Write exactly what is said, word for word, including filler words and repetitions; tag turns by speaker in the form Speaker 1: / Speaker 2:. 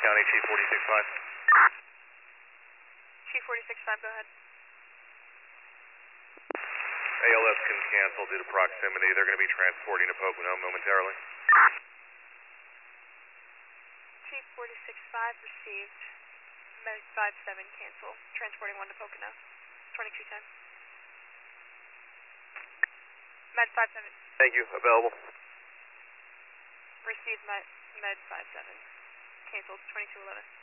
Speaker 1: County, Chief forty-six five.
Speaker 2: Chief forty-six five, go ahead.
Speaker 1: A L S can cancel due to proximity. They're going to be transporting to Pocono momentarily.
Speaker 2: Chief forty-six five received. Med five seven cancel. Transporting one to Pocono. twenty-two ten. Med five seven.
Speaker 1: Thank you. Available.
Speaker 2: Received Med, Med five seven. Canceled. twenty-two eleven.